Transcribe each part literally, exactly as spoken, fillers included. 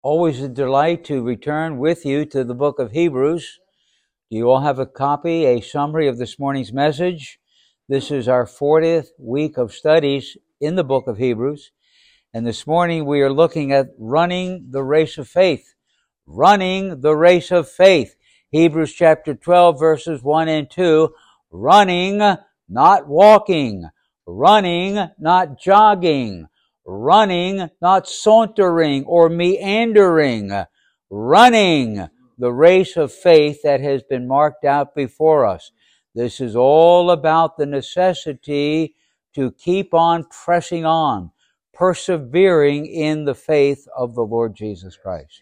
Always a delight to return with you to the book of Hebrews. Do you all have a copy, a summary of this morning's message? This is our fortieth week of studies in the book of Hebrews. And this morning we are looking at running the race of faith. Running the race of faith. Hebrews chapter twelve, verses one and two. Running, not walking. Running, not jogging. Running, not sauntering or meandering. Running the race of faith that has been marked out before us. This is all about the necessity to keep on pressing on, persevering in the faith of the Lord Jesus Christ.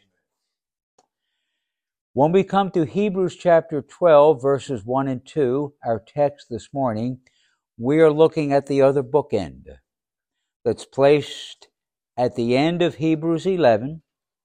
When we come to Hebrews chapter twelve, verses one and two, our text this morning, we are looking at the other bookend that's placed at the end of Hebrews eleven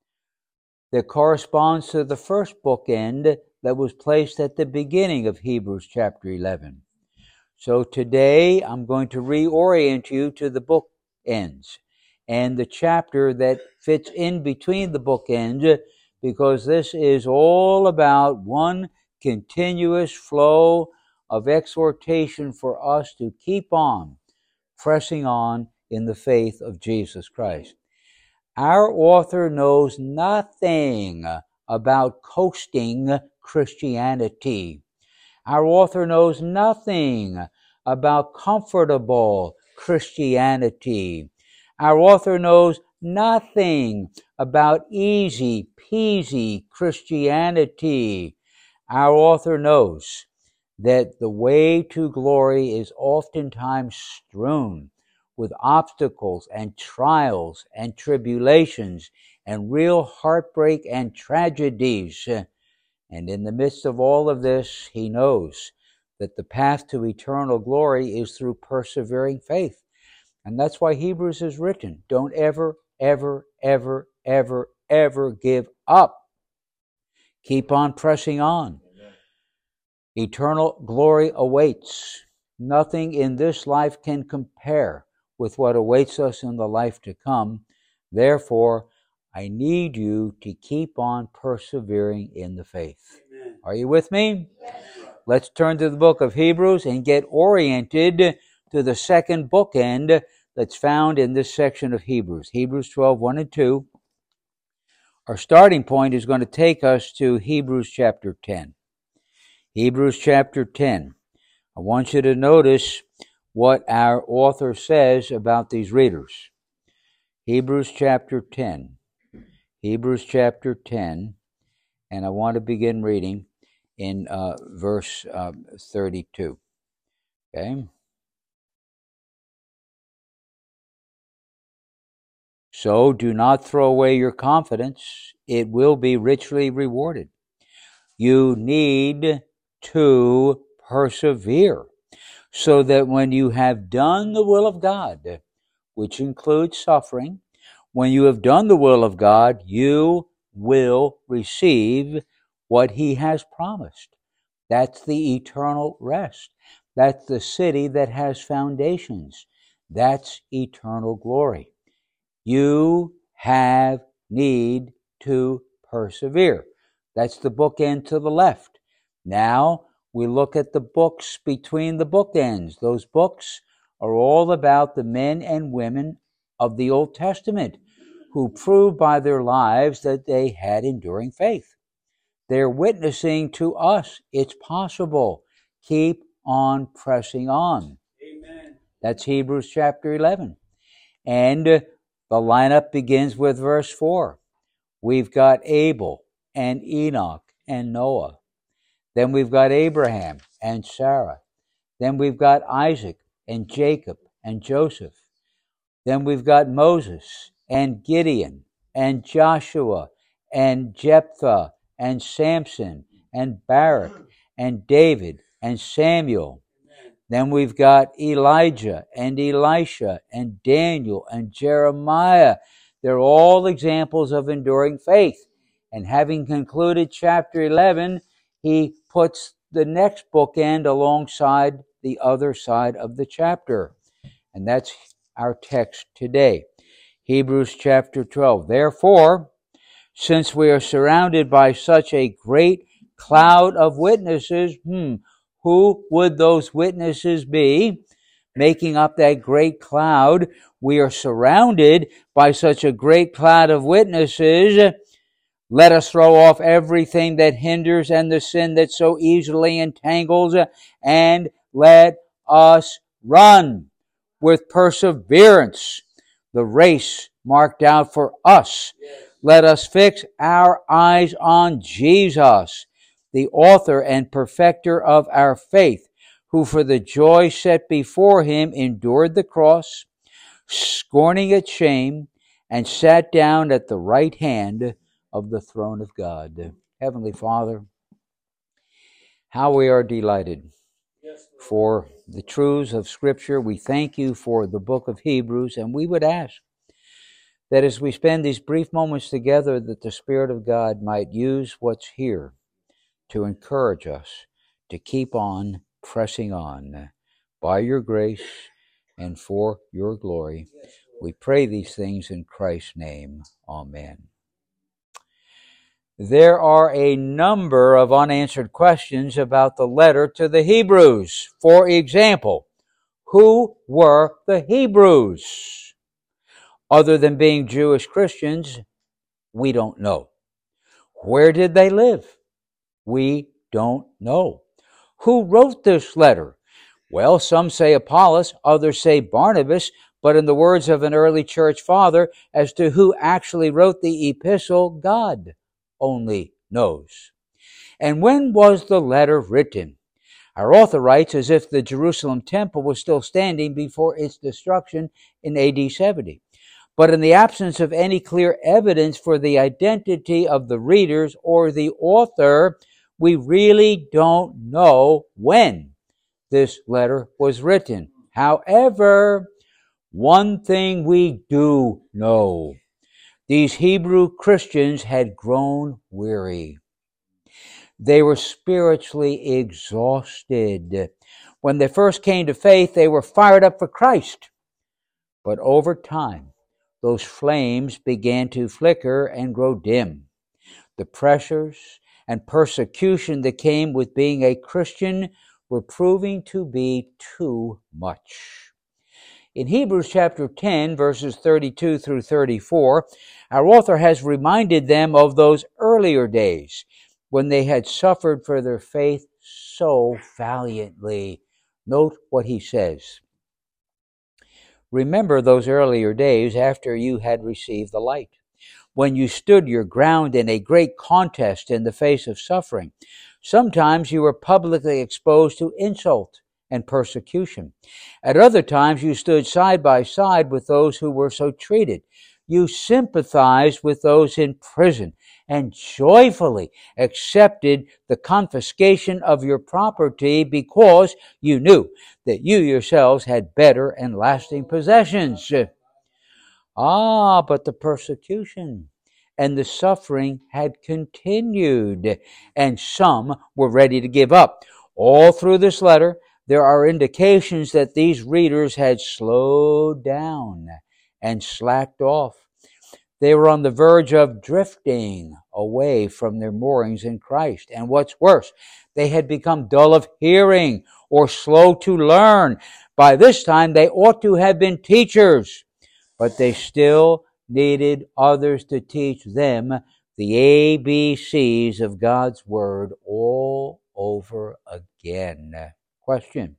that corresponds to the first bookend that was placed at the beginning of Hebrews chapter eleven. So today I'm going to reorient you to the bookends and the chapter that fits in between the bookends, because this is all about one continuous flow of exhortation for us to keep on pressing on in the faith of Jesus Christ. Our author knows nothing about coasting Christianity. Our author knows nothing about comfortable Christianity. Our author knows nothing about easy peasy Christianity. Our author knows that the way to glory is oftentimes strewn with obstacles and trials and tribulations and real heartbreak and tragedies. And in the midst of all of this, he knows that the path to eternal glory is through persevering faith. And that's why Hebrews is written. Don't ever, ever, ever, ever, ever give up. Keep on pressing on. Amen. Eternal glory awaits. Nothing in this life can compare with what awaits us in the life to come. Therefore, I need you to keep on persevering in the faith. Amen. Are you with me? Yes. Let's turn to the book of Hebrews and get oriented to the second bookend that's found in this section of Hebrews. Hebrews twelve, one and two. Our starting point is going to take us to Hebrews chapter ten. Hebrews chapter ten. I want you to notice what our author says about these readers. Hebrews chapter ten. Hebrews chapter ten. And I want to begin reading in uh, verse uh, thirty-two. Okay? So do not throw away your confidence. It will be richly rewarded. You need to persevere, so that when you have done the will of God, which includes suffering, when you have done the will of God, you will receive what He has promised. That's the eternal rest. That's the city that has foundations. That's eternal glory. You have need to persevere. That's the bookend to the left. Now, we look at the books between the bookends. Those books are all about the men and women of the Old Testament who proved by their lives that they had enduring faith. They're witnessing to us it's possible. Keep on pressing on. Amen. That's Hebrews chapter eleven. And uh, the lineup begins with verse four. We've got Abel and Enoch and Noah. Then we've got Abraham and Sarah. Then we've got Isaac and Jacob and Joseph. Then we've got Moses and Gideon and Joshua and Jephthah and Samson and Barak and David and Samuel. Then we've got Elijah and Elisha and Daniel and Jeremiah. They're all examples of enduring faith. And having concluded chapter eleven, he puts the next bookend alongside the other side of the chapter. And that's our text today. Hebrews chapter twelve. Therefore, Since we are surrounded by such a great cloud of witnesses, hmm, who would those witnesses be? Making up that great cloud, we are surrounded by such a great cloud of witnesses. Let us throw off everything that hinders and the sin that so easily entangles, and let us run with perseverance the race marked out for us. Let us fix our eyes on Jesus, the author and perfecter of our faith, who for the joy set before him endured the cross, scorning its shame, and sat down at the right hand of the throne of God. Heavenly Father, how we are delighted for the truths of Scripture. We thank you for the book of Hebrews, and we would ask that as we spend these brief moments together, that the Spirit of God might use what's here to encourage us to keep on pressing on by your grace and for your glory. We pray these things in Christ's name. Amen. There are a number of unanswered questions about the letter to the Hebrews. For example, who were the Hebrews? Other than being Jewish Christians, we don't know. Where did they live? We don't know. Who wrote this letter? Well, some say Apollos, others say Barnabas, but in the words of an early church father, as to who actually wrote the epistle, God only knows. And when was the letter written? Our author writes as if the Jerusalem temple was still standing before its destruction in A D seventy. But in the absence of any clear evidence for the identity of the readers or the author, we really don't know when this letter was written. However, one thing we do know: these Hebrew Christians had grown weary. They were spiritually exhausted. When they first came to faith, they were fired up for Christ. But over time, those flames began to flicker and grow dim. The pressures and persecution that came with being a Christian were proving to be too much. In Hebrews chapter ten, verses thirty-two through thirty-four, our author has reminded them of those earlier days when they had suffered for their faith so valiantly. Note what he says. Remember those earlier days after you had received the light, when you stood your ground in a great contest in the face of suffering. Sometimes you were publicly exposed to insult and persecution. At other times you stood side by side with those who were so treated. You sympathized with those in prison and joyfully accepted the confiscation of your property because you knew that you yourselves had better and lasting possessions. Ah, but the persecution and the suffering had continued, and some were ready to give up. All through this letter, there are indications that these readers had slowed down and slacked off. They were on the verge of drifting away from their moorings in Christ. And what's worse, they had become dull of hearing or slow to learn. By this time, they ought to have been teachers, but they still needed others to teach them the A B Cs of God's Word all over again. Question.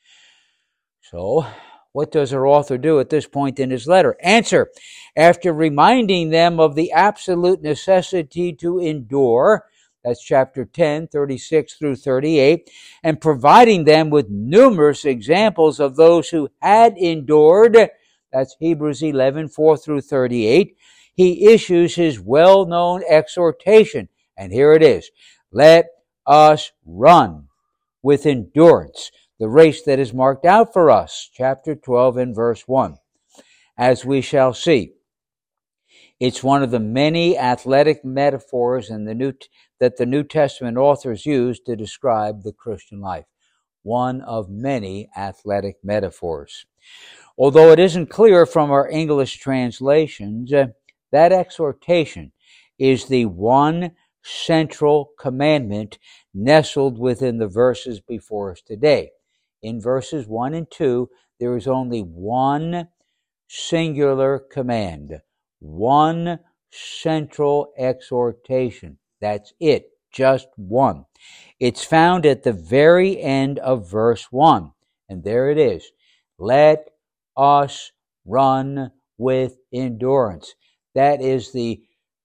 So, what does our author do at this point in his letter? Answer. After reminding them of the absolute necessity to endure, that's chapter ten, thirty-six through thirty-eight, and providing them with numerous examples of those who had endured, that's Hebrews eleven, four through thirty-eight, he issues his well-known exhortation. And here it is. Let us run with endurance the race that is marked out for us, chapter twelve and verse one. As we shall see, it's one of the many athletic metaphors in the New, that the New Testament authors use to describe the Christian life. One of many athletic metaphors. Although it isn't clear from our English translations, uh, that exhortation is the one central commandment nestled within the verses before us today. In verses one and two, there is only one singular command, one central exhortation. That's it, just one. It's found at the very end of verse one, and there it is. Let us run with endurance. That is the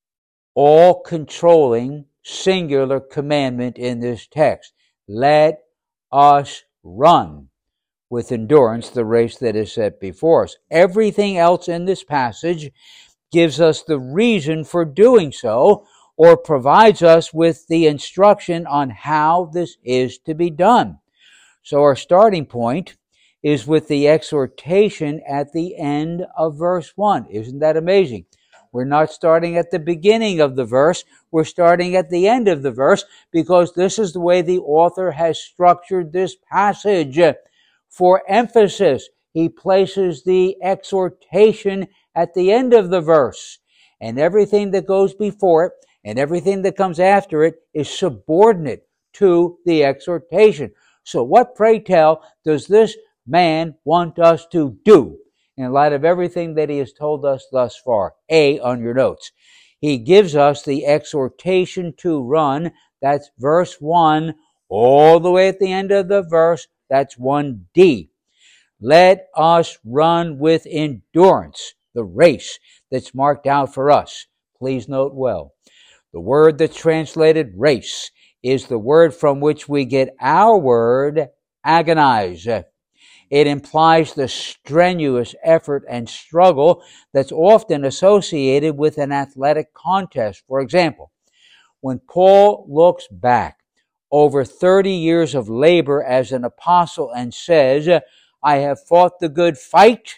all-controlling singular commandment in this text. Let us run with endurance the race that is set before us. Everything else in this passage gives us the reason for doing so, or provides us with the instruction on how this is to be done. So our starting point is with the exhortation at the end of verse one. Isn't that amazing? We're not starting at the beginning of the verse. We're starting at the end of the verse, because this is the way the author has structured this passage. For emphasis, he places the exhortation at the end of the verse, and everything that goes before it and everything that comes after it is subordinate to the exhortation. So what, pray tell, does this man want us to do in light of everything that he has told us thus far? A, on your notes, he gives us the exhortation to run. That's verse one, all the way at the end of the verse. That's one D. Let us run with endurance the race that's marked out for us. Please note well, the word that's translated race is the word from which we get our word agonize. It implies the strenuous effort and struggle that's often associated with an athletic contest. For example, when Paul looks back over thirty years of labor as an apostle and says, I have fought the good fight,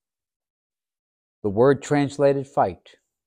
the word translated fight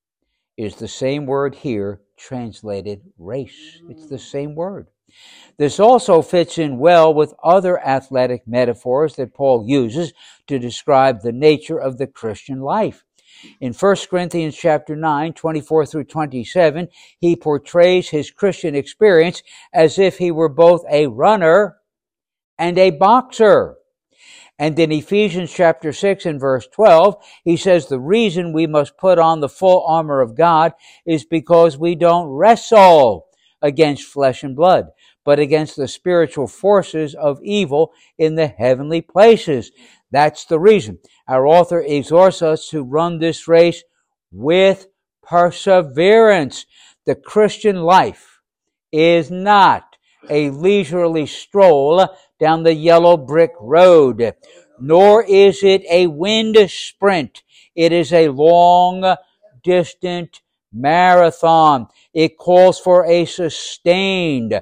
is the same word here translated race. It's the same word. This also fits in well with other athletic metaphors that Paul uses to describe the nature of the Christian life. In First Corinthians chapter nine, twenty-four through twenty-seven, he portrays his Christian experience as if he were both a runner and a boxer. And in Ephesians chapter six and verse twelve, he says the reason we must put on the full armor of God is because we don't wrestle against flesh and blood, but against the spiritual forces of evil in the heavenly places. That's the reason. Our author exhorts us to run this race with perseverance. The Christian life is not a leisurely stroll down the yellow brick road, nor is it a wind sprint. It is a long, distant marathon. It calls for a sustained,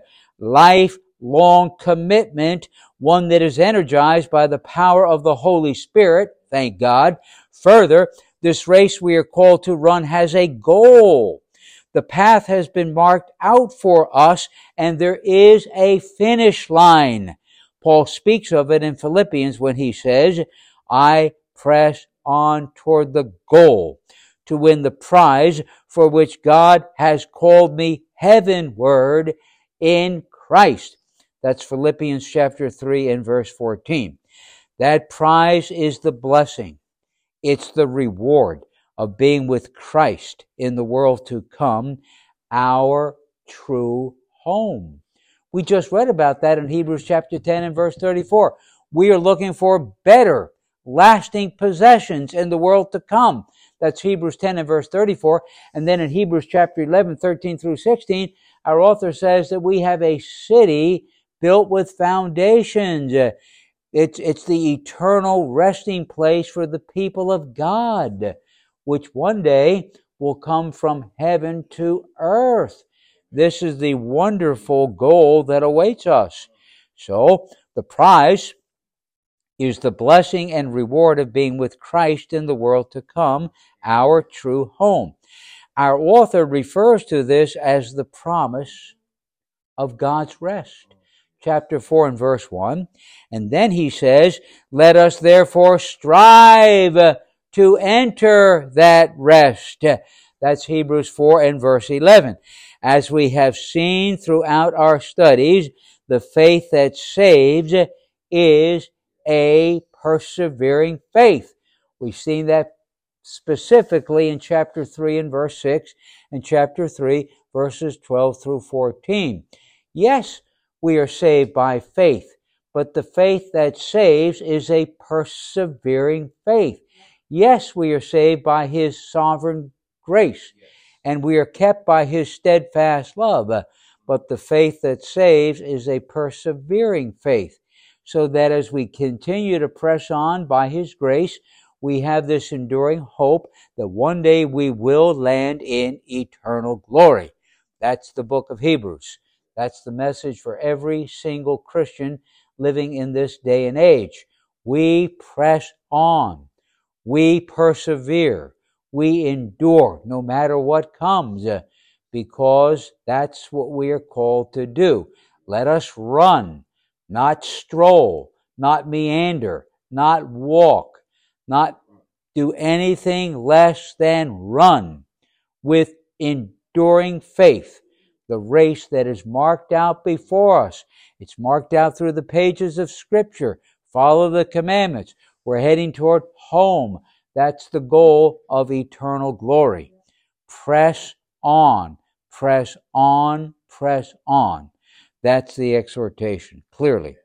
lifelong commitment, one that is energized by the power of the Holy Spirit, thank God. Further, this race we are called to run has a goal. The path has been marked out for us, and there is a finish line. Paul speaks of it in Philippians when he says, I press on toward the goal to win the prize for which God has called me heavenward in Christ. That's Philippians chapter three and verse fourteen. That prize is the blessing. It's the reward of being with Christ in the world to come, our true home. We just read about that in Hebrews chapter ten and verse thirty-four. We are looking for better, lasting possessions in the world to come. That's Hebrews ten and verse thirty-four. And then in Hebrews chapter eleven, thirteen through sixteen, our author says that we have a city built with foundations. It's, it's the eternal resting place for the people of God, which one day will come from heaven to earth. This is the wonderful goal that awaits us. So, the prize is the blessing and reward of being with Christ in the world to come, our true home. Our author refers to this as the promise of God's rest. Chapter four and verse one. And then he says, let us therefore strive to enter that rest. That's Hebrews four and verse eleven. As we have seen throughout our studies, the faith that saves is a persevering faith. We've seen that specifically in chapter three and verse six, and chapter three, verses twelve through fourteen. Yes, we are saved by faith, but the faith that saves is a persevering faith. Yes, we are saved by His sovereign grace, and we are kept by His steadfast love, but the faith that saves is a persevering faith, so that as we continue to press on by His grace, we have this enduring hope that one day we will land in eternal glory. That's the book of Hebrews. That's the message for every single Christian living in this day and age. We press on. We persevere. We endure no matter what comes, because that's what we are called to do. Let us run, not stroll, not meander, not walk, not do anything less than run with enduring faith the race that is marked out before us. It's marked out through the pages of Scripture. Follow the commandments. We're heading toward home. That's the goal of eternal glory. Press on, press on, press on. That's the exhortation, clearly.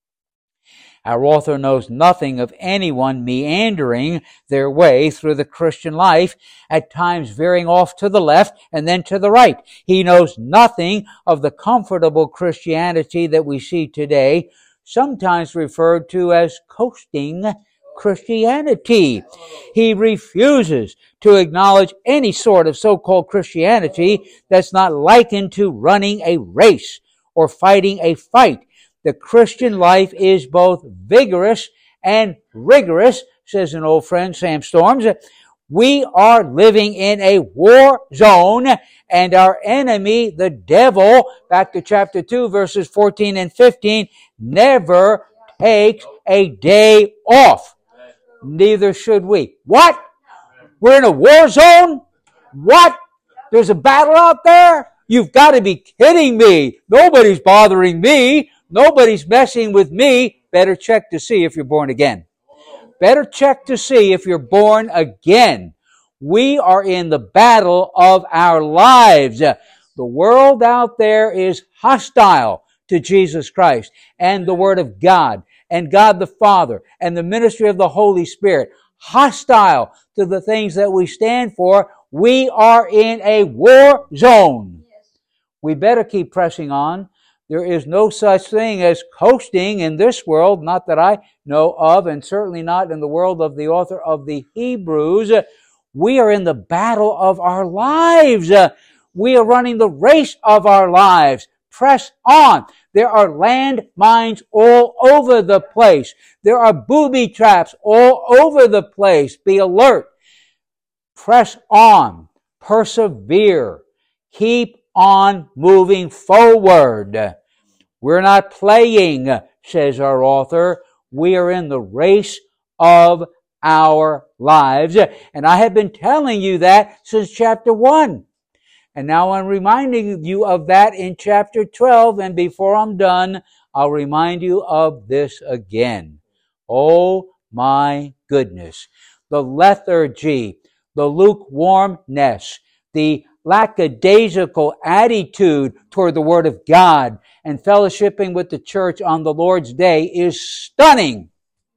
Our author knows nothing of anyone meandering their way through the Christian life, at times veering off to the left and then to the right. He knows nothing of the comfortable Christianity that we see today, sometimes referred to as coasting Christianity. He refuses to acknowledge any sort of so-called Christianity that's not likened to running a race or fighting a fight. The Christian life is both vigorous and rigorous, says an old friend, Sam Storms. We are living in a war zone, and our enemy, the devil, back to chapter two, verses fourteen and fifteen, never takes a day off. Neither should we. What? We're in a war zone? What? There's a battle out there? You've got to be kidding me. Nobody's bothering me. Nobody's messing with me. Better check to see if you're born again. Better check to see if you're born again. We are in the battle of our lives. The world out there is hostile to Jesus Christ and the Word of God and God the Father and the ministry of the Holy Spirit. Hostile to the things that we stand for. We are in a war zone. We better keep pressing on. There is no such thing as coasting in this world, not that I know of, and certainly not in the world of the author of the Hebrews. We are in the battle of our lives. We are running the race of our lives. Press on. There are landmines all over the place. There are booby traps all over the place. Be alert. Press on. Persevere. Keep on moving forward. We're not playing, says our author. We are in the race of our lives. And I have been telling you that since chapter one. And now I'm reminding you of that in chapter twelve. And before I'm done, I'll remind you of this again. Oh my goodness. The lethargy, the lukewarmness, the lackadaisical attitude toward the Word of God and fellowshipping with the church on the Lord's Day is stunning.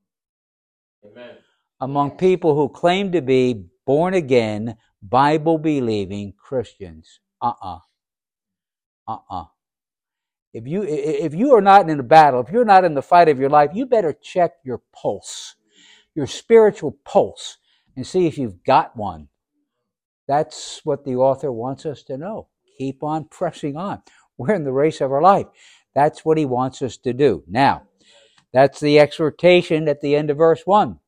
Amen. Among people who claim to be born again, Bible-believing Christians. Uh-uh. Uh-uh. If you, if you are not in a battle, if you're not in the fight of your life, you better check your pulse, your spiritual pulse, and see if you've got one. That's what the author wants us to know. Keep on pressing on. We're in the race of our life. That's what he wants us to do. Now, that's the exhortation at the end of verse one.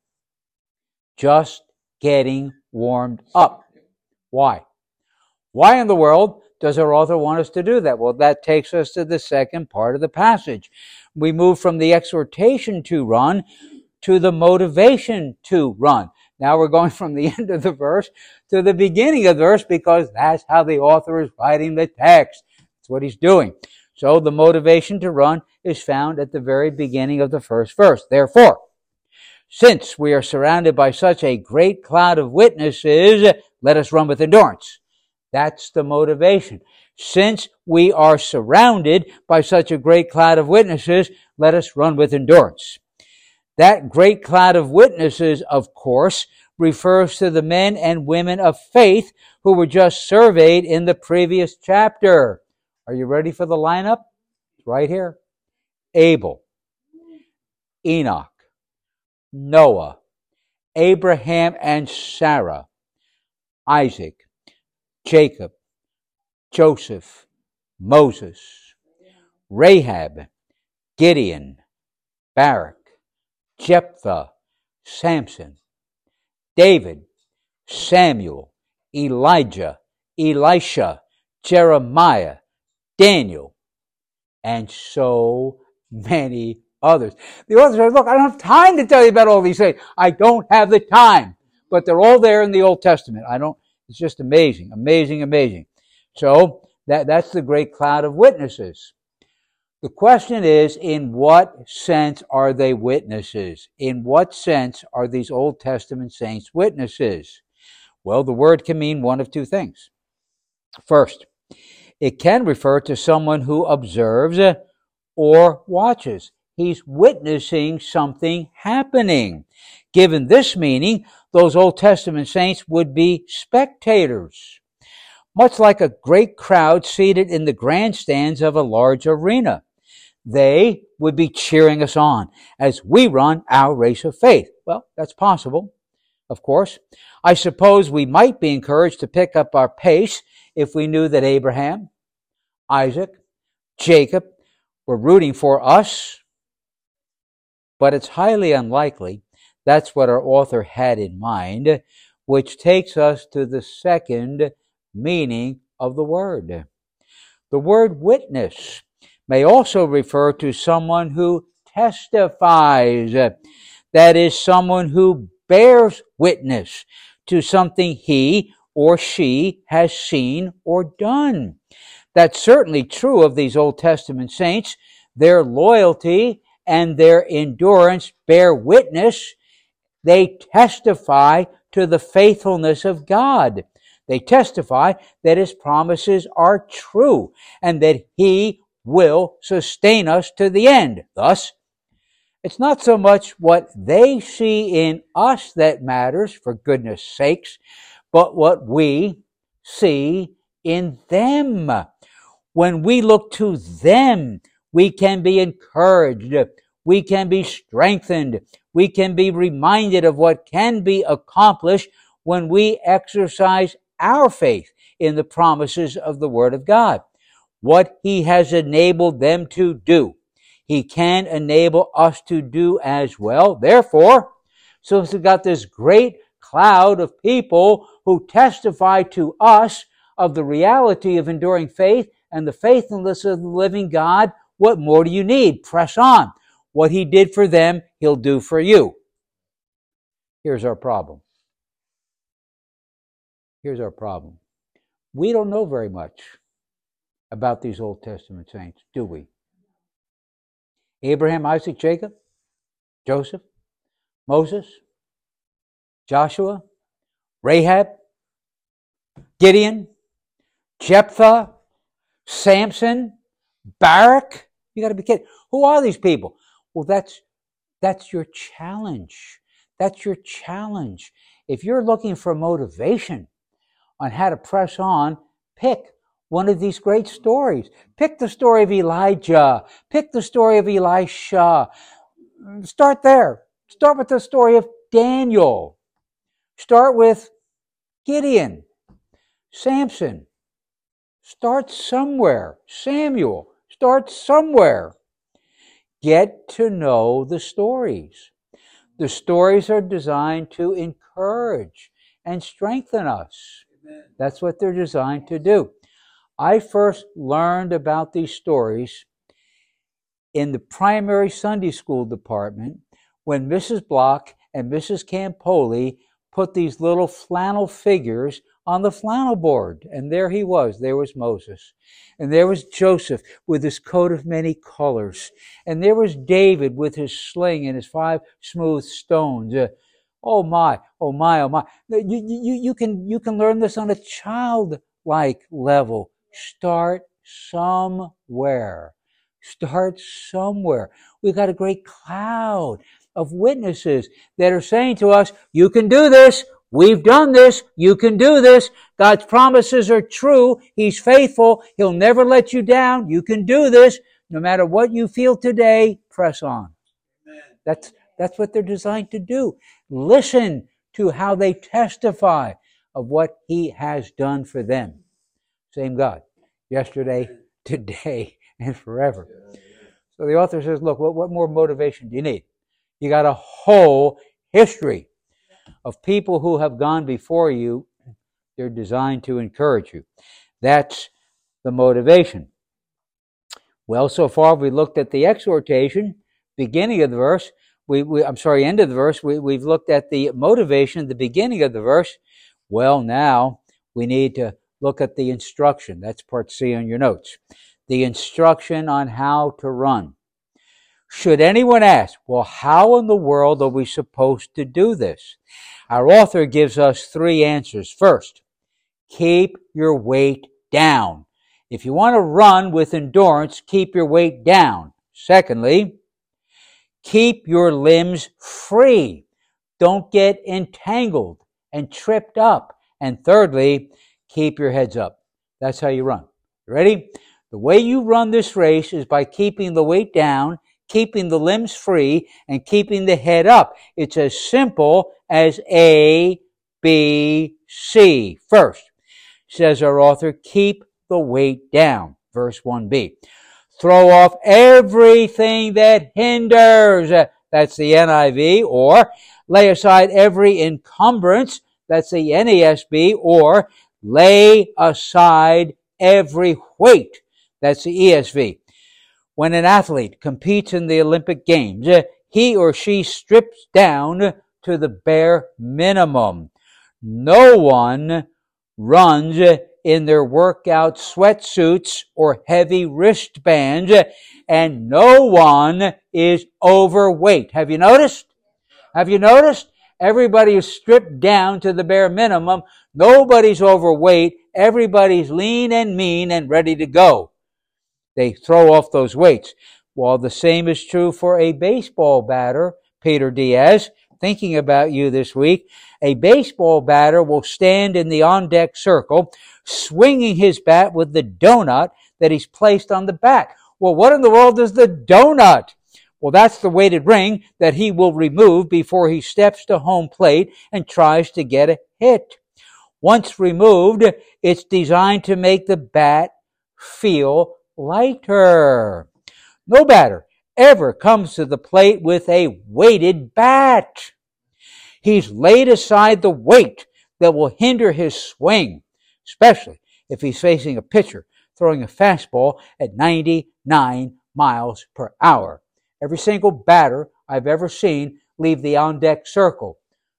Just getting warmed up. Why? Why in the world does our author want us to do that? Well, that takes us to the second part of the passage. We move from the exhortation to run to the motivation to run. Now we're going from the end of the verse to the beginning of the verse because that's how the author is writing the text. That's what he's doing. So the motivation to run is found at the very beginning of the first verse. Therefore, since we are surrounded by such a great cloud of witnesses, let us run with endurance. That's the motivation. Since we are surrounded by such a great cloud of witnesses, let us run with endurance. That great cloud of witnesses, of course, refers to the men and women of faith who were just surveyed in the previous chapter. Are you ready for the lineup? It's right here. Abel, Enoch, Noah, Abraham and Sarah, Isaac, Jacob, Joseph, Moses, Rahab, Gideon, Barak, Jephthah, Samson, David, Samuel, Elijah, Elisha, Jeremiah, Daniel, and so many others. The author says, look, I don't have time to tell you about all these things. I don't have the time. But they're all there in the Old Testament. I don't, it's just amazing, amazing, amazing. So that, that's the great cloud of witnesses. The question is, in what sense are they witnesses? In what sense are these Old Testament saints witnesses? Well, the word can mean one of two things. First, it can refer to someone who observes or watches. He's witnessing something happening. Given this meaning, those Old Testament saints would be spectators, much like a great crowd seated in the grandstands of a large arena. They would be cheering us on as we run our race of faith. Well, that's possible, of course. I suppose we might be encouraged to pick up our pace if we knew that Abraham, Isaac, Jacob were rooting for us, but it's highly unlikely that's what our author had in mind, which takes us to the second meaning of the word. The word witness may also refer to someone who testifies, that is, someone who bears witness to something he or she has seen or done. That's certainly true of these Old Testament saints. Their loyalty and their endurance bear witness. They testify to the faithfulness of God. They testify that His promises are true and that He will sustain us to the end. Thus, it's not so much what they see in us that matters, for goodness sakes, but what we see in them. When we look to them, we can be encouraged, we can be strengthened, we can be reminded of what can be accomplished when we exercise our faith in the promises of the Word of God. What He has enabled them to do, He can enable us to do as well. Therefore, since we've got this great cloud of people who testify to us of the reality of enduring faith and the faithfulness of the living God, what more do you need? Press on. What He did for them, He'll do for you. Here's our problem. Here's our problem. We don't know very much about these Old Testament saints, do we? Abraham, Isaac, Jacob, Joseph, Moses, Joshua, Rahab, Gideon, Jephthah, Samson, Barak. You got to be kidding. Who are these people? Well, that's that's your challenge. That's your challenge. If you're looking for motivation on how to press on, pick one of these great stories. Pick the story of Elijah. Pick the story of Elisha. Start there. Start with the story of Daniel. Start with Gideon, Samson. Start somewhere. Samuel. Start somewhere. Get to know the stories. The stories are designed to encourage and strengthen us. Amen. That's what they're designed to do. I first learned about these stories in the primary Sunday school department when Missus Block and Missus Campoli put these little flannel figures on the flannel board. And there he was. There was Moses. And there was Joseph with his coat of many colors. And there was David with his sling and his five smooth stones. Uh, oh my, oh my, oh my. You, you, you, can, you can learn this on a childlike level. Start somewhere. Start somewhere. We've got a great cloud of witnesses that are saying to us, you can do this. We've done this. You can do this. God's promises are true. He's faithful. He'll never let you down. You can do this. No matter what you feel today, press on. Amen. That's, that's what they're designed to do. Listen to how they testify of what He has done for them. Same God, yesterday, today, and forever. So the author says, look, what, what more motivation do you need? You got a whole history of people who have gone before you. They're designed to encourage you. That's the motivation. Well, so far we looked at the exhortation, beginning of the verse. We, we I'm sorry, end of the verse. We, we've looked at the motivation, the beginning of the verse. Well, now we need to look at the instruction. That's part C on your notes. The instruction on how to run. Should anyone ask, well, how in the world are we supposed to do this? Our author gives us three answers. First, keep your weight down. If you want to run with endurance, keep your weight down. Secondly, keep your limbs free. Don't get entangled and tripped up. And thirdly, keep your heads up. That's how you run. Ready? The way you run this race is by keeping the weight down, keeping the limbs free, and keeping the head up. It's as simple as A, B, C. First, says our author, keep the weight down. Verse one b. Throw off everything that hinders. That's the N I V. Or lay aside every encumbrance. That's the N A S B. Or lay aside every weight. That's the E S V. When an athlete competes in the Olympic Games, he or she strips down to the bare minimum. No one runs in their workout sweatsuits or heavy wristbands, and no one is overweight. Have you noticed? Have you noticed? Everybody is stripped down to the bare minimum. Nobody's overweight. Everybody's lean and mean and ready to go. They throw off those weights. Well, the same is true for a baseball batter, Peter Diaz. Thinking about you this week. A baseball batter will stand in the on-deck circle, swinging his bat with the donut that he's placed on the bat. Well, what in the world is the donut? Well, that's the weighted ring that he will remove before he steps to home plate and tries to get a hit. Once removed, it's designed to make the bat feel lighter. No batter ever comes to the plate with a weighted bat. He's laid aside the weight that will hinder his swing, especially if he's facing a pitcher throwing a fastball at ninety-nine miles per hour. Every single batter I've ever seen leave the on-deck circle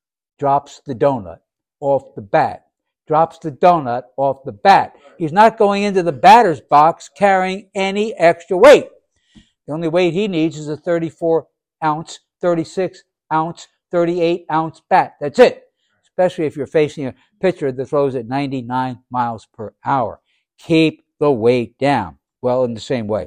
drops the donut off the bat. Drops the donut off the bat. He's not going into the batter's box carrying any extra weight. The only weight he needs is a thirty-four ounce, thirty-six ounce, thirty-eight ounce bat. That's it. Especially if you're facing a pitcher that throws at ninety-nine miles per hour. Keep the weight down. Well, in the same way,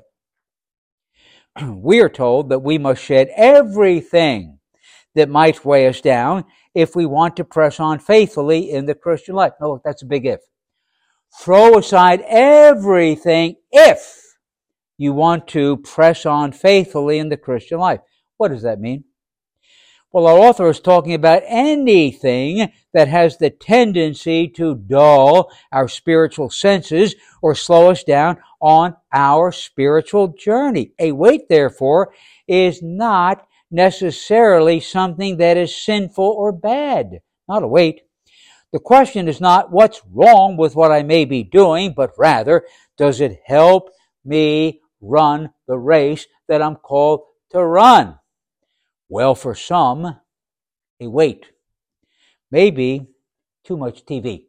we are told that we must shed everything that might weigh us down if we want to press on faithfully in the Christian life. Oh, that's a big if. Throw aside everything if you want to press on faithfully in the Christian life. What does that mean? Well, our author is talking about anything that has the tendency to dull our spiritual senses or slow us down on our spiritual journey. A weight, therefore, is not necessarily something that is sinful or bad. Not a weight. The question is not what's wrong with what I may be doing, but rather, does it help me run the race that I'm called to run? Well, for some, a weight maybe too much T V,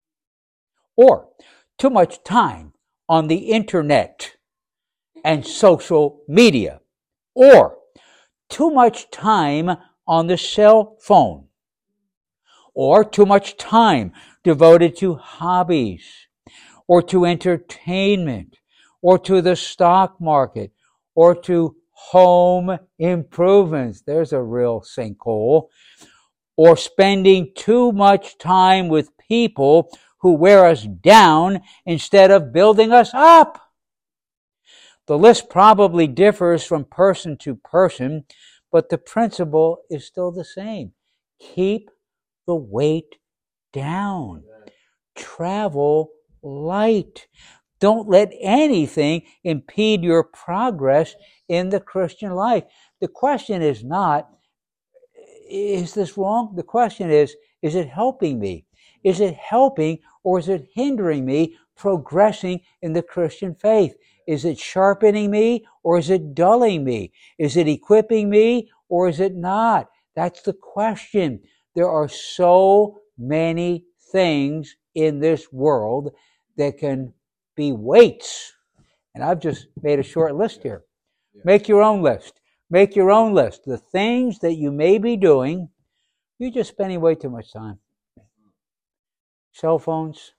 or too much time on the internet and social media, or too much time on the cell phone, or too much time devoted to hobbies, or to entertainment, or to the stock market, or to home improvements. There's a real sinkhole. Or spending too much time with people who wear us down instead of building us up. The list probably differs from person to person, but the principle is still the same. Keep the weight down. Travel light. Don't let anything impede your progress in the Christian life. The question is not, is this wrong? The question is, is it helping me? Is it helping or is it hindering me progressing in the Christian faith? Is it sharpening me or is it dulling me? Is it equipping me or is it not? That's the question. There are so many things in this world that can be weights. And I've just made a short list here. Make your own list. Make your own list. The things that you may be doing, you're just spending way too much time. Cell phones,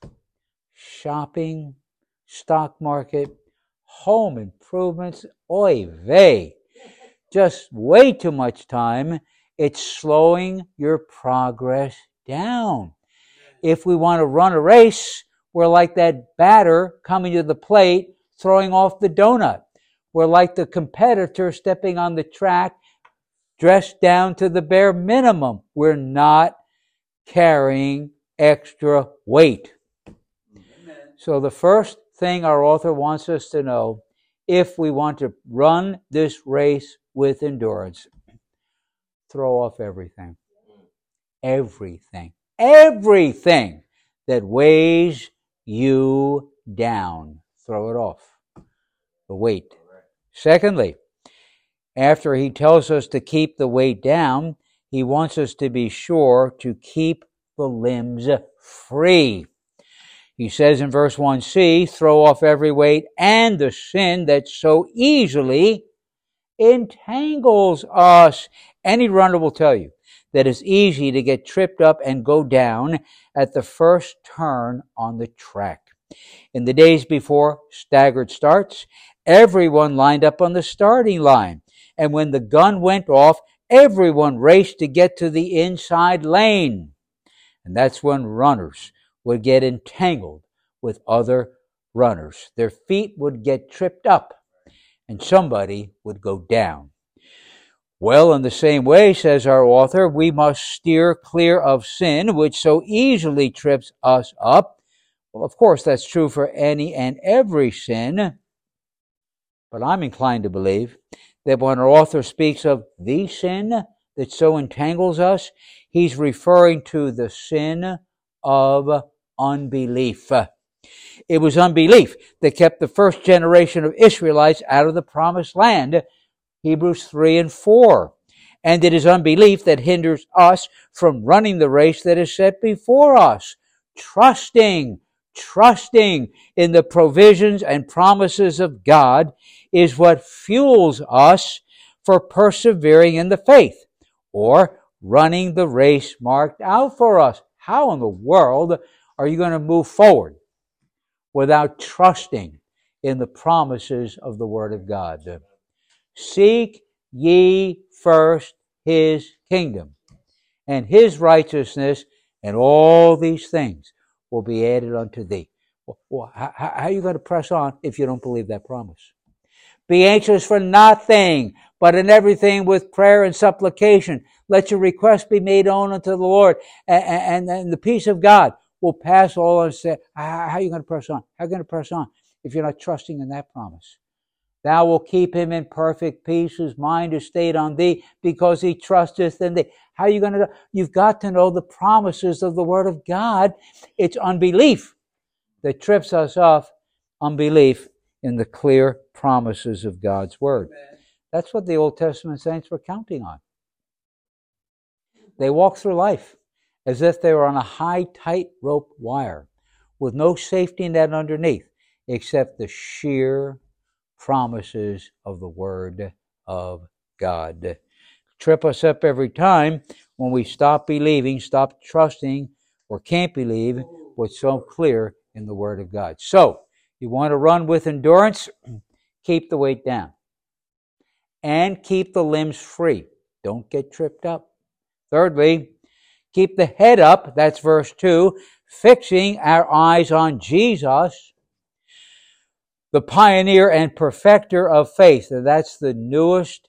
shopping, stock market, home improvements, oy vey. Just way too much time. It's slowing your progress down. If we want to run a race, we're like that batter coming to the plate, throwing off the donut. We're like the competitor stepping on the track, dressed down to the bare minimum. We're not carrying extra weight. Amen. So the first thing our author wants us to know, if we want to run this race with endurance, throw off everything. Everything. Everything that weighs you down. Throw it off. The weight. Secondly, after he tells us to keep the weight down, he wants us to be sure to keep the limbs free. He says in verse one c, throw off every weight and the sin that so easily entangles us. Any runner will tell you that it's easy to get tripped up and go down at the first turn on the track. In the days before staggered starts, everyone lined up on the starting line. And when the gun went off, everyone raced to get to the inside lane. And that's when runners would get entangled with other runners. Their feet would get tripped up and somebody would go down. Well, in the same way, says our author, we must steer clear of sin, which so easily trips us up. Well, of course, that's true for any and every sin. But I'm inclined to believe that when our author speaks of the sin that so entangles us, he's referring to the sin of unbelief. It was unbelief that kept the first generation of Israelites out of the promised land, Hebrews three and four. And it is unbelief that hinders us from running the race that is set before us, trusting, trusting in the provisions and promises of God is what fuels us for persevering in the faith, or running the race marked out for us. How in the world are you going to move forward without trusting in the promises of the Word of God? Seek ye first His kingdom and His righteousness, and all these things will be added unto thee. Well, how, how are you going to press on if you don't believe that promise? Be anxious for nothing, but in everything with prayer and supplication. Let your requests be made known unto the Lord, and, and, and the peace of God will pass all understanding. How are you going to press on? How are you going to press on if you're not trusting in that promise? Thou wilt keep him in perfect peace, whose mind is stayed on thee, because he trusteth in thee. How are you going to know? You've got to know the promises of the Word of God. It's unbelief that trips us off, unbelief in the clear promises of God's Word. Amen. That's what the Old Testament saints were counting on. They walked through life, as if they were on a high tightrope wire with no safety net underneath except the sheer promises of the Word of God. Trip us up every time when we stop believing, stop trusting, or can't believe what's so clear in the Word of God. So, you want to run with endurance? Keep the weight down. And keep the limbs free. Don't get tripped up. Thirdly, keep the head up. That's verse two. Fixing our eyes on Jesus, the pioneer and perfecter of faith. That's the newest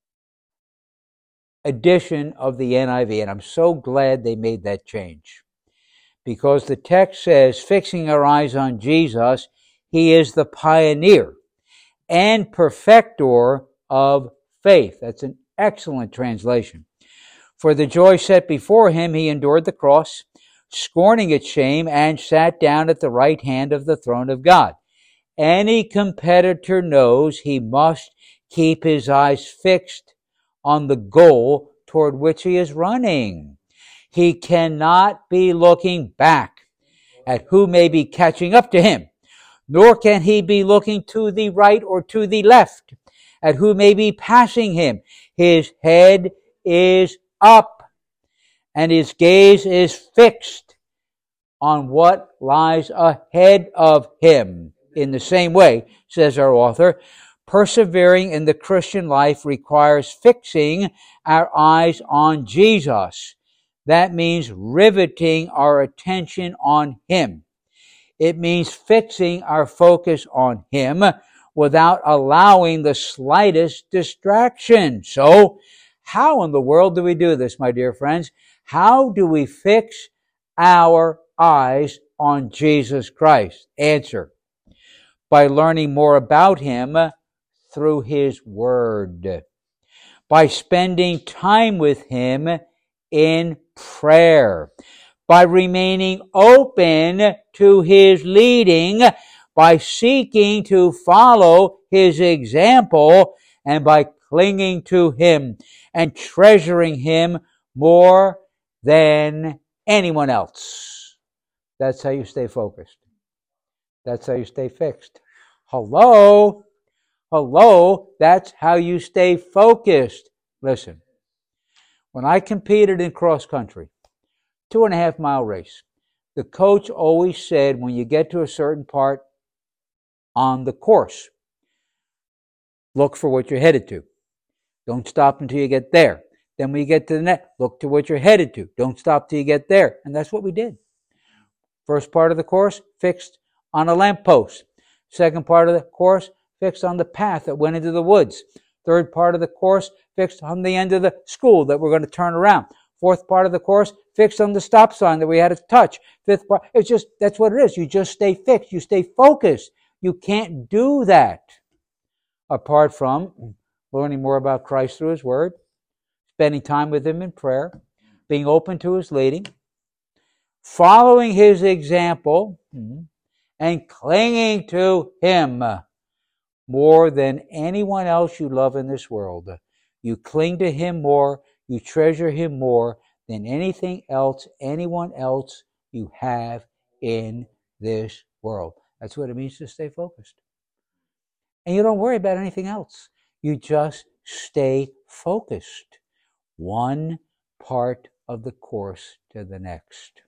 edition of the N I V. And I'm so glad they made that change. Because the text says, fixing our eyes on Jesus, He is the pioneer and perfecter of faith. That's an excellent translation. For the joy set before Him, He endured the cross, scorning its shame, and sat down at the right hand of the throne of God. Any competitor knows he must keep his eyes fixed on the goal toward which he is running. He cannot be looking back at who may be catching up to him, nor can he be looking to the right or to the left at who may be passing him. His head is up, and his gaze is fixed on what lies ahead of him. In the same way, says our author, persevering in the Christian life requires fixing our eyes on Jesus. That means riveting our attention on Him. It means fixing our focus on Him without allowing the slightest distraction. So, how in the world do we do this, my dear friends? How do we fix our eyes on Jesus Christ? Answer: by learning more about Him through His Word. By spending time with Him in prayer. By remaining open to His leading. By seeking to follow His example. And by clinging to Him and treasuring Him more than anyone else. That's how you stay focused. That's how you stay fixed. Hello? Hello? That's how you stay focused. Listen, when I competed in cross country, two and a half mile race, the coach always said when you get to a certain part on the course, look for what you're headed to. Don't stop until you get there. Then when you get to the net, look to what you're headed to. Don't stop till you get there. And that's what we did. First part of the course, fixed on a lamppost. Second part of the course, fixed on the path that went into the woods. Third part of the course, fixed on the end of the school that we're going to turn around. Fourth part of the course, fixed on the stop sign that we had to touch. Fifth part, it's just, that's what it is. You just stay fixed. You stay focused. You can't do that apart from learning more about Christ through His Word, spending time with Him in prayer, being open to His leading, following His example, and clinging to Him more than anyone else you love in this world. You cling to Him more, you treasure Him more than anything else, anyone else you have in this world. That's what it means to stay focused. And you don't worry about anything else. You just stay focused. One part of the course to the next.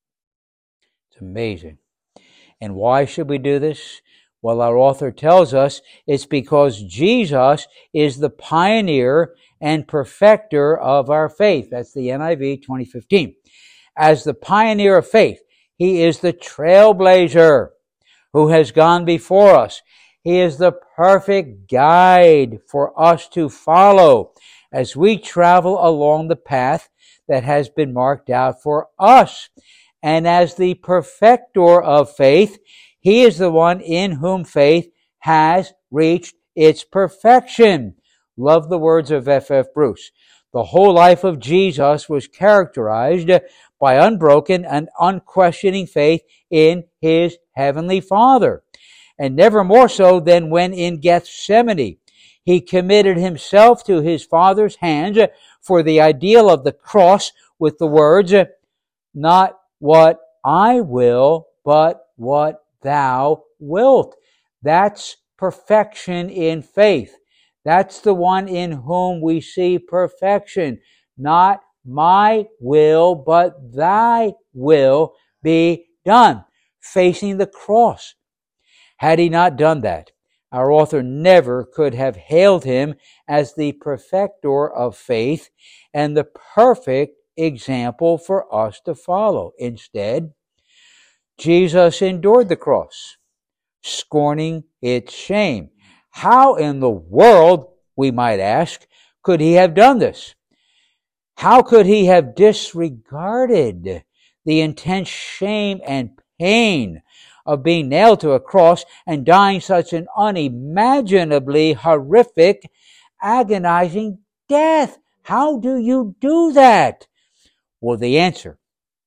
It's amazing. And why should we do this? Well, our author tells us it's because Jesus is the pioneer and perfecter of our faith. That's the N I V twenty fifteen. As the pioneer of faith, He is the trailblazer who has gone before us. He is the perfect guide for us to follow as we travel along the path that has been marked out for us. And as the perfecter of faith, He is the one in whom faith has reached its perfection. Love the words of F F Bruce. The whole life of Jesus was characterized by unbroken and unquestioning faith in His Heavenly Father. And never more so than when in Gethsemane, He committed Himself to His Father's hands for the ideal of the cross with the words, not what I will, but what thou wilt. That's perfection in faith. That's the one in whom we see perfection. Not my will, but thy will be done. Facing the cross. Had he not done that, our author never could have hailed him as the perfecter of faith and the perfect example for us to follow. Instead, Jesus endured the cross, scorning its shame. How in the world, we might ask, could he have done this? How could he have disregarded the intense shame and pain of being nailed to a cross and dying such an unimaginably horrific, agonizing death? How do you do that? Well, the answer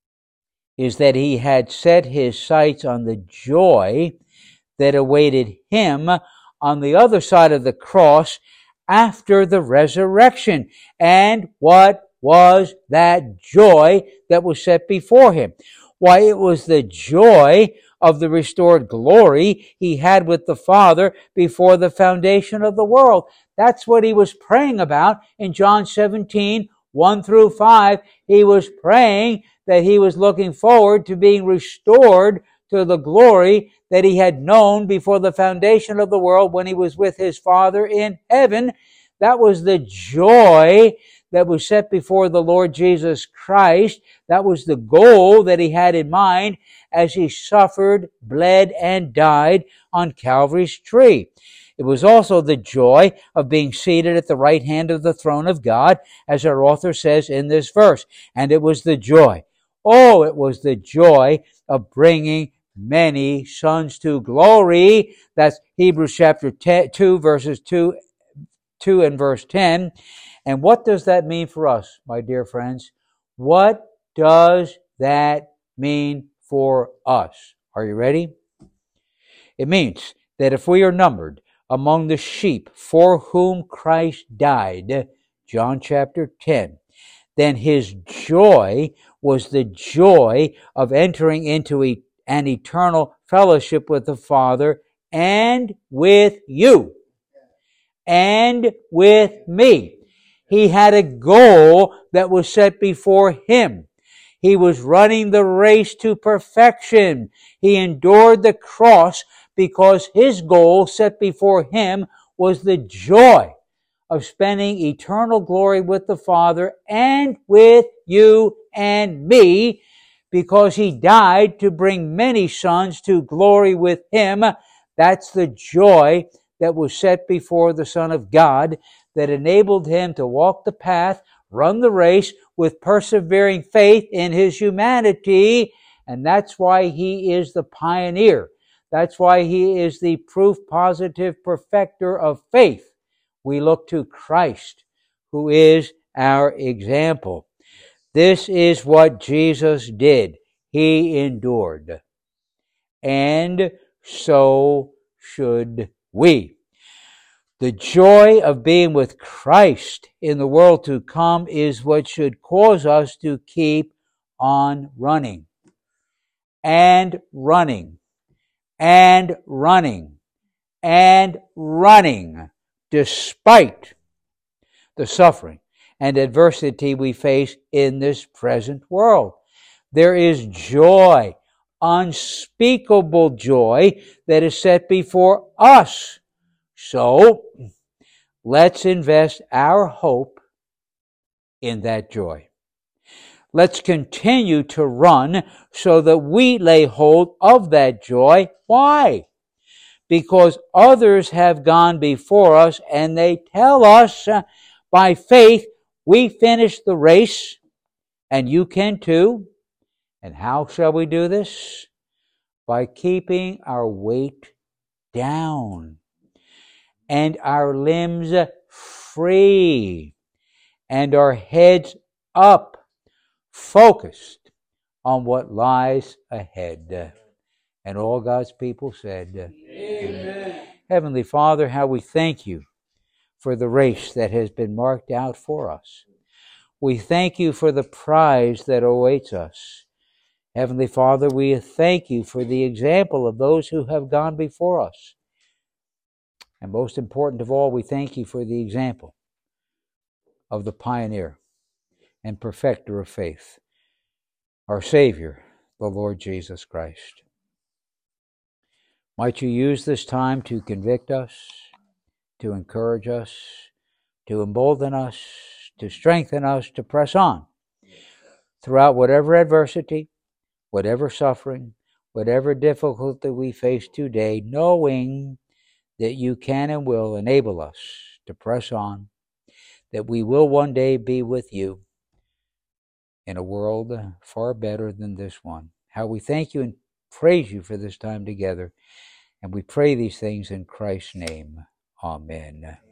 is that he had set his sights on the joy that awaited him on the other side of the cross after the resurrection. And what was that joy that was set before him? Why, it was the joy of the restored glory he had with the Father before the foundation of the world. That's what he was praying about in John seventeen, one through five. He was praying that he was looking forward to being restored to the glory that he had known before the foundation of the world when he was with his Father in heaven. That was the joy that was set before the Lord Jesus Christ. That was the goal that he had in mind as he suffered, bled, and died on Calvary's tree. It was also the joy of being seated at the right hand of the throne of God, as our author says in this verse. And it was the joy, oh, it was the joy of bringing many sons to glory. That's Hebrews chapter two, verses two, two and verse ten. And what does that mean for us, my dear friends? What does that mean for us? Are you ready? It means that if we are numbered among the sheep for whom Christ died, John chapter ten, then his joy was the joy of entering into an eternal fellowship with the Father and with you and with me. He had a goal that was set before him. He was running the race to perfection. He endured the cross because his goal set before him was the joy of spending eternal glory with the Father and with you and me, because he died to bring many sons to glory with him. That's the joy that was set before the Son of God, that enabled him to walk the path, run the race with persevering faith in his humanity. And that's why he is the pioneer. That's why he is the proof positive perfecter of faith. We look to Christ, who is our example. This is what Jesus did. He endured. And so should we. The joy of being with Christ in the world to come is what should cause us to keep on running and running and running and running despite the suffering and adversity we face in this present world. There is joy, unspeakable joy, that is set before us. So, let's invest our hope in that joy. Let's continue to run so that we lay hold of that joy. Why? Because others have gone before us and they tell us uh, by faith, we finished the race and you can too. And how shall we do this? By keeping our weight down and our limbs free and our heads up, focused on what lies ahead. And all God's people said, Amen. Heavenly Father, how we thank you for the race that has been marked out for us. We thank you for the prize that awaits us. Heavenly Father, we thank you for the example of those who have gone before us. And most important of all, we thank you for the example of the pioneer and perfecter of faith, our Savior, the Lord Jesus Christ. Might you use this time to convict us, to encourage us, to embolden us, to strengthen us, to press on throughout whatever adversity, whatever suffering, whatever difficulty we face today, knowing that you can and will enable us to press on, that we will one day be with you in a world far better than this one. How we thank you and praise you for this time together, and we pray these things in Christ's name. Amen.